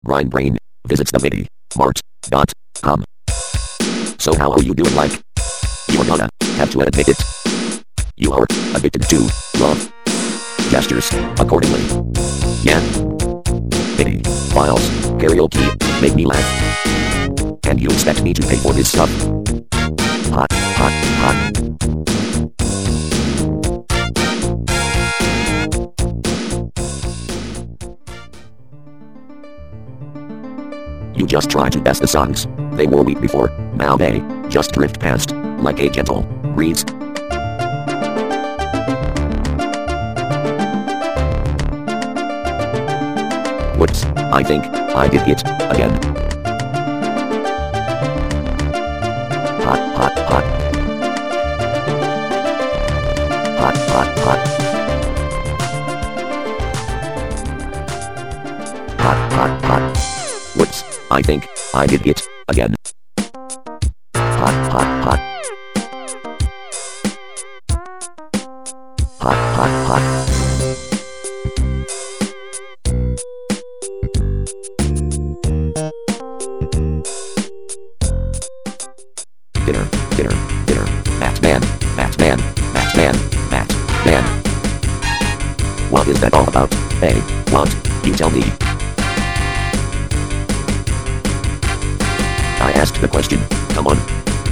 Brain visits the mart.com. So how are you doing like? You're gonna have to admit it. You are addicted to love. Gestures accordingly. Yeah. Pity, files, karaoke, make me laugh. And you expect me to pay for this stuff? Hot. You just try to guess the songs. They were weak before, now they just drift past, like a gentle breeze. Whoops, I think I did it again. Hot. Hot. Whoops, I think I did it again. Hot. Dinner. Batman. What is that all about? Hey, what? You tell me. I asked the question, come on.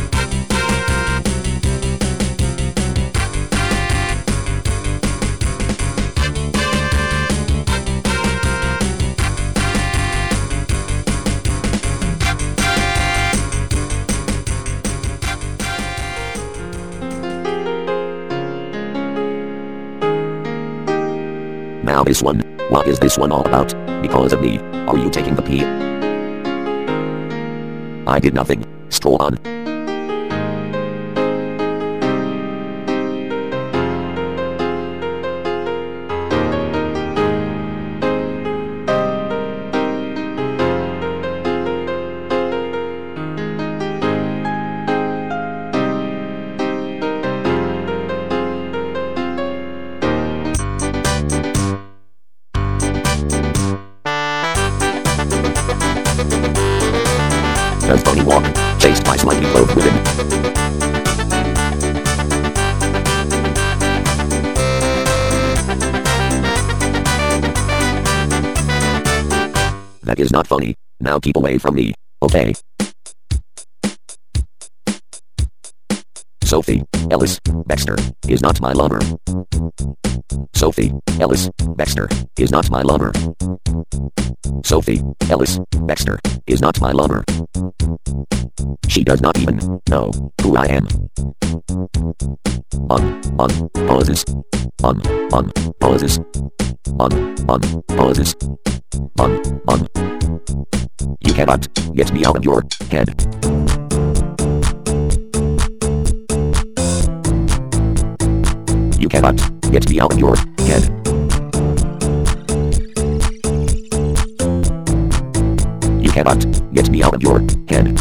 Now this one, what is this one all about? Because of me, are you taking the pee? I did nothing, stroll on. As Tony walk, chased by slightly clothed women. That is not funny. Now keep away from me, okay? Sophie Ellis Bextor is not my lover. Sophie Ellis Bextor is not my lover. Sophie Ellis Bextor is not my lover. She does not even know who I am. Pauses. Pauses. Pauses. You cannot get me out of your head. You cannot get me out of your head. You cannot get me out of your head.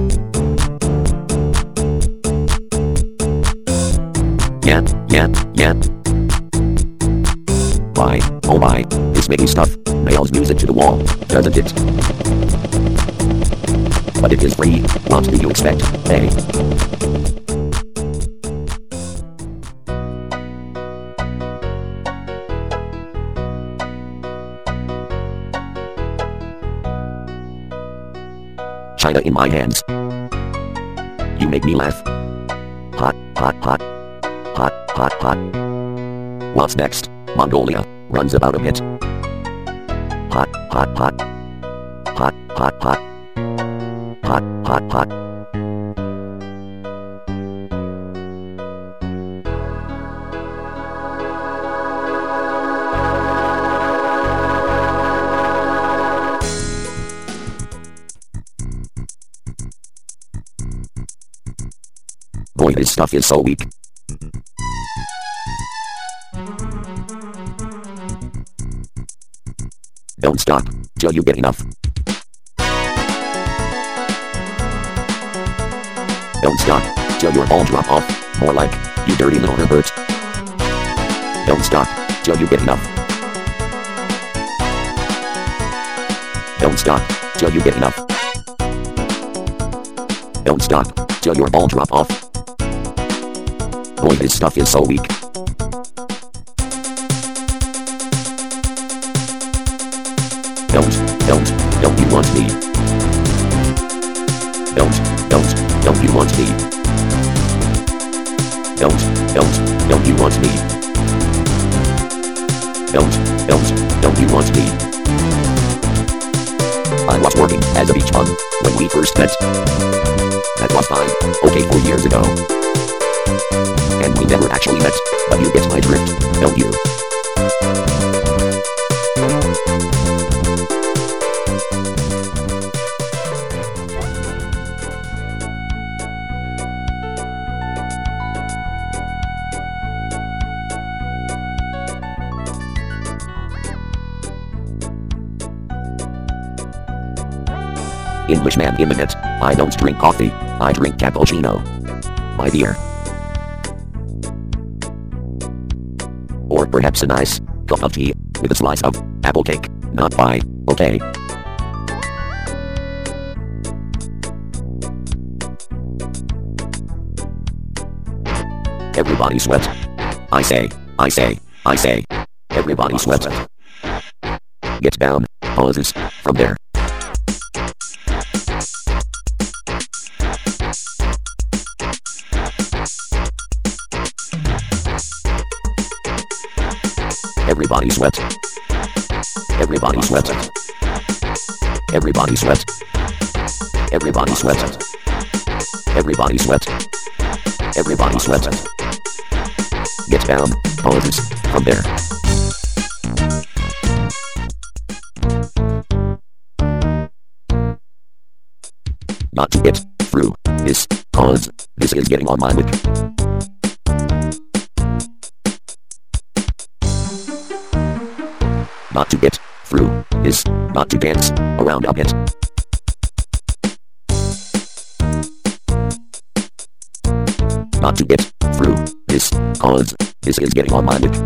Yeah. Why, oh my, this Mickey stuff nails music to the wall, doesn't it? But it is free, what do you expect, eh? China in my hands. You make me laugh. Hot. What's next? Mongolia runs about a bit. Hot. Boy, this stuff is so weak. Don't stop till you get enough. Don't stop till your ball drop off, more like, you dirty little Herbert. Don't stop till you get enough. Don't stop till you get enough. Don't stop till your ball drop off. Boy, this stuff is so weak. Don't you want me? Don't you want me? Don't you want me? Don't you want me? I was working as a beach bum when we first met. That was fine, okay, 4 years ago. And we never actually met, but you get my drift, don't you? Englishman in minute. I don't drink coffee, I drink cappuccino. My dear. Or perhaps a nice cup of tea with a slice of apple cake. Not pie, okay? Everybody sweat. I say. Everybody sweat. Get down, pauses, from there. Everybody sweat. Everybody sweat. Everybody sweat. Everybody sweat. Everybody sweat. Everybody sweat. Get down, pauses, from there. Not to get through this, cause this is getting on my wick. Not to get through this, not to dance around a bit. Not to get through this, cause this is getting on my wick.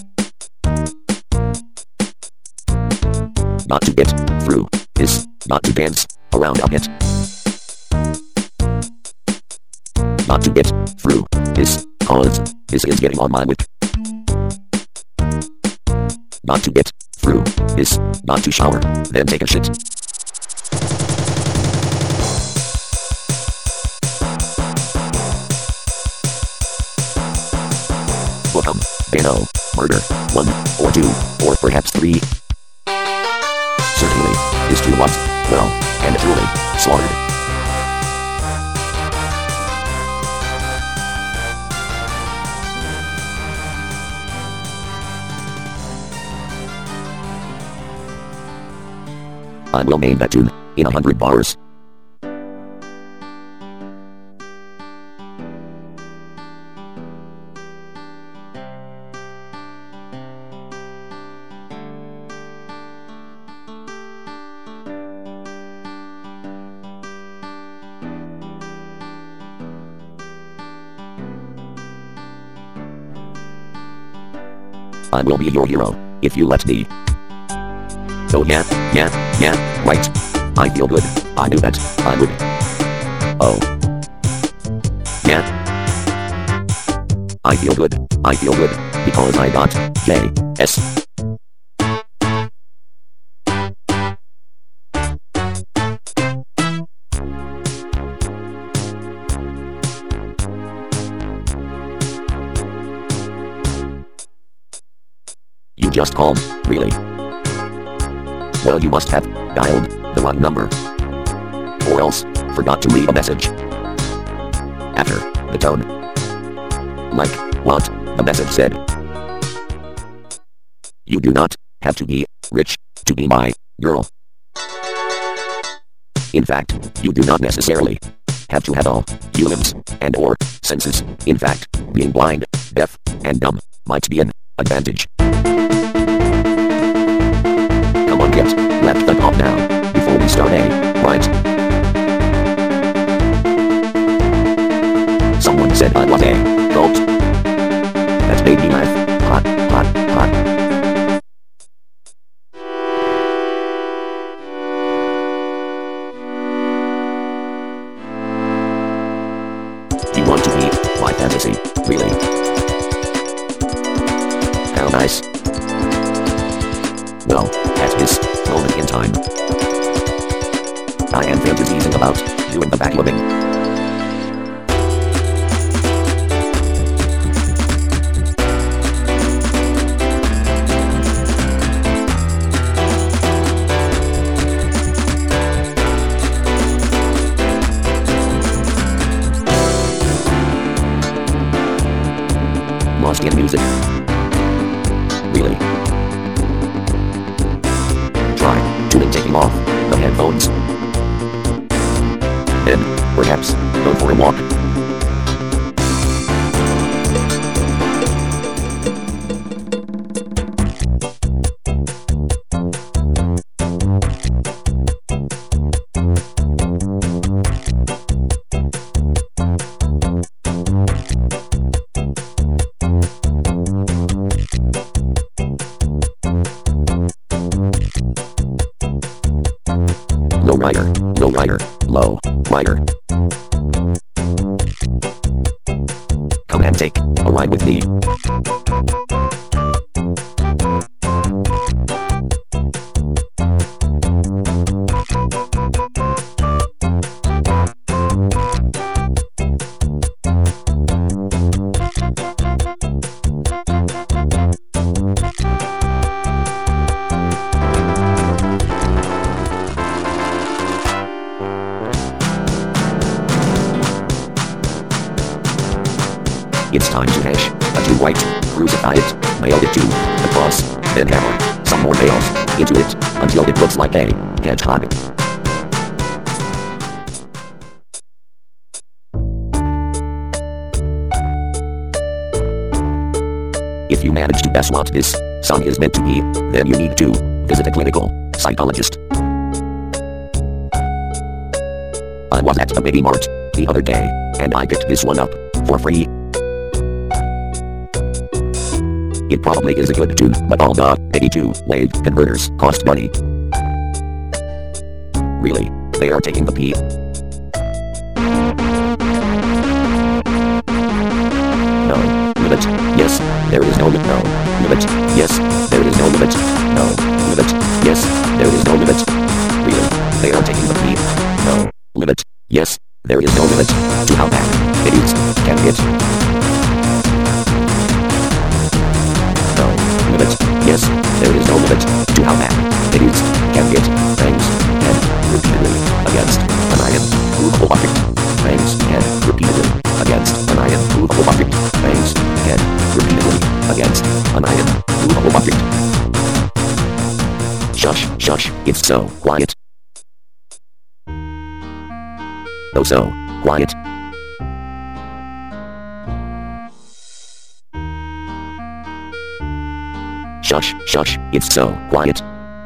Not to get through this, not to dance around a bit. Not to get through this, cause this is getting on my wick. Not to get through this, not to shower, then take a shit. Welcome, Bano, murder, 1, or 2, or perhaps 3. Certainly, is to what? Well, and truly, slaughtered. I will name that tune in 100 bars. I will be your hero, if you let me. So yeah, right. I feel good, I knew that, I would. Oh. Yeah. I feel good, because I got J.S. You just called, really? Well, you must have dialed the wrong number. Or else, forgot to leave a message. After the tone. Like what the message said. You do not have to be rich to be my girl. In fact, you do not necessarily have to have all your limbs and or senses. In fact, being blind, deaf, and dumb might be an advantage. Come on, get left the pop now, before we start right? Someone said I was a goat. That made me laugh. Hot. fantasy, really. How nice. Well, at this moment in time, I am fantasizing about doing the vacuuming. Lost in music. Really? Try tuning taking off the headphones. Then, perhaps, go for a walk. Low rider, low rider. Come and take a ride with me. It's time to hash a 2 white, crucify it, nail it to the cross, then hammer some more nails into it until it looks like a hedgehog. If you manage to guess what this song is meant to be, then you need to visit a clinical psychologist. I was at the Baby Mart the other day, and I picked this one up for free. It probably is a good tune, but all the 82-wave converters cost money. Really, they are taking the pee. No limit. Yes, there is no limit. No limit. Yes, there is no limit. No limit. Yes, there is no limit. Really, they are taking the pee. No limit. Yes, there is no limit to how bad it is can get. Limit. Yes, there is no limit to how bad it is can get. Bangs and repeatedly against an iron movable object. Bangs and repeatedly against an iron movable object. Bangs and repeatedly against an iron movable object. Shush, shush, it's so quiet. Oh, so quiet. Shush, shush, it's so quiet.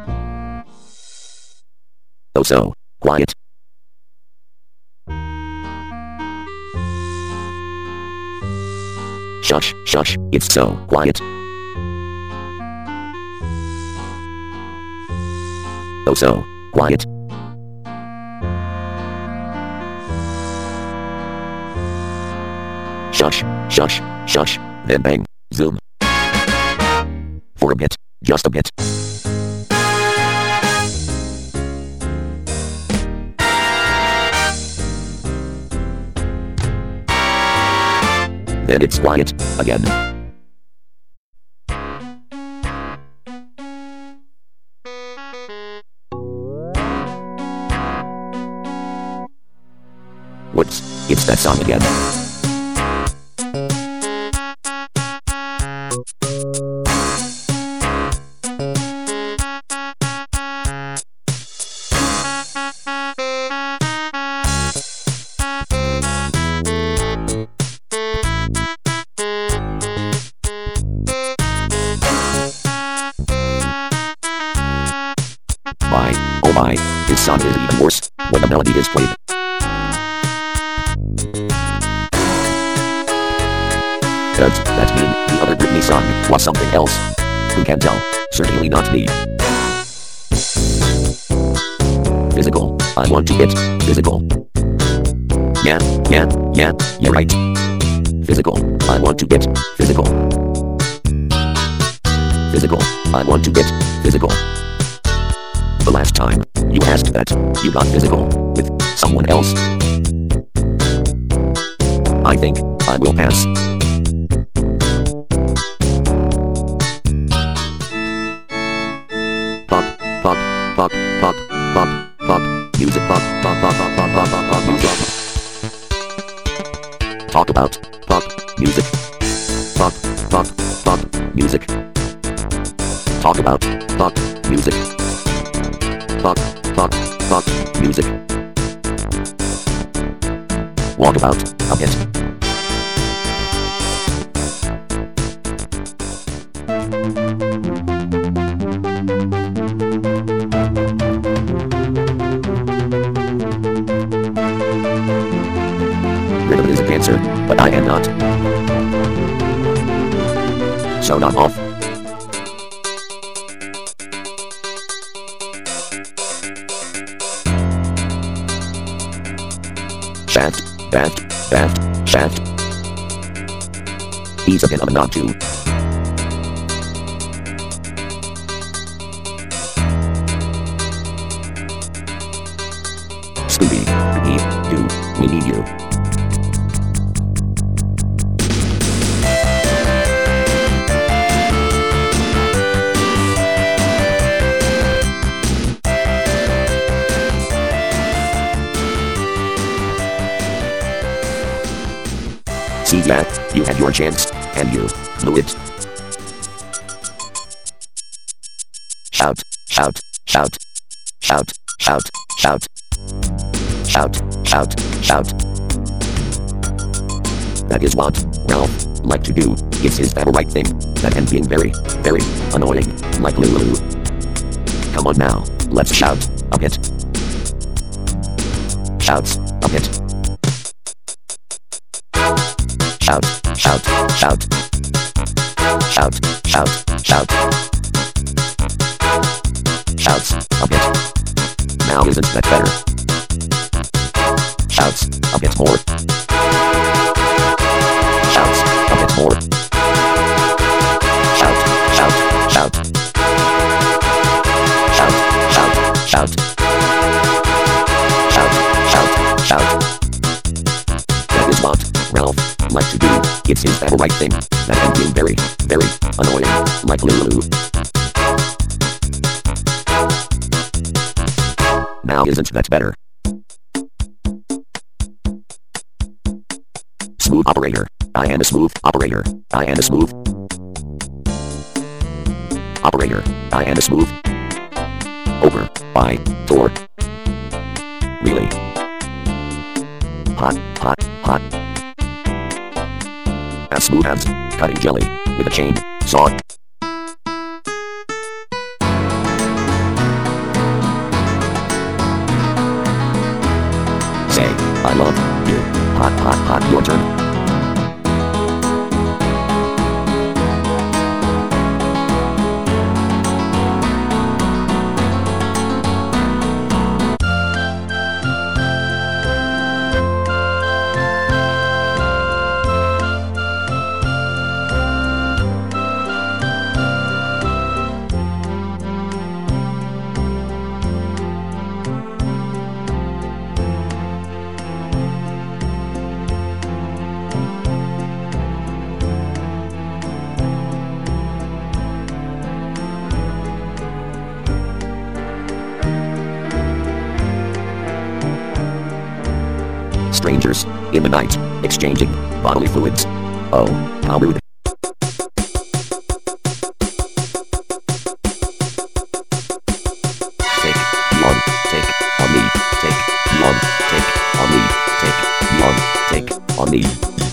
Oh, so quiet. Shush, shush, it's so quiet. Oh, so quiet. Shush, shush, shush, then bang, zoom. For a bit, just a bit. Then it's quiet again. Whoops, it's that song again. Oh my, this song is even worse when the melody is played. Does that mean the other Britney song was something else? Who can tell? Certainly not me. Physical, I want to get physical. Yeah, you're right. Physical. I want to get physical. Physical. I want to get physical. The last time you asked that, you got physical with someone else. I think I will pass. Pop, pop, pop, pop, pop, pop, music, pop, pop, pop, pop, pop, pop, pop, pop, music. Talk about pop music. Pop, pop, pop music. Talk about pop music. Pop, pop, pop music. Walk about a bit. Rhythm is a cancer, but I am not. So not off. Shaft, baft, baft, shaft. He's a bit of a knob too. Scooby, we need you. See that, you had your chance, and you blew it. Shout, shout, shout, shout, shout, shout, shout, shout, shout. That is what Ralph like to do. It's his favorite thing. That and being very, very annoying, like Lulu. Come on now, let's shout a bit. Shouts a bit. Shout, shout, shout. Shout, shout, shout. Shouts a bit. Now isn't that better? Shouts a bit more. Shouts a bit more. Shout, shout, shout. Shout, shout, shout. Shout, shout, shout. That is what Ralph like to do. It's his favorite thing. That and being very, very annoying, like Lulu. Now isn't that better? Smooth operator. I am a smooth operator. I am a smooth operator. I am a smooth over by door. Really hot, hot, hot. As smooth as cutting jelly with a chain saw. Say, I love you. Hot, hot, hot, your turn. Strangers in the night, exchanging bodily fluids. Oh, how rude. Take me on, take on me, take me on, take on me, take me on, take on me.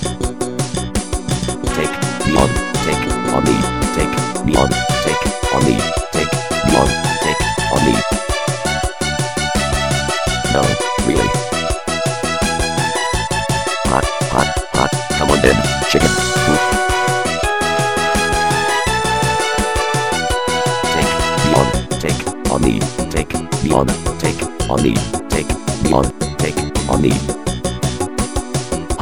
Take me on, take on me, take me on, take on me, take me on, take on me. No, really. Hot, hot, hot, come on then, chicken. Take on me, take me on, take on me, take me on, take on me.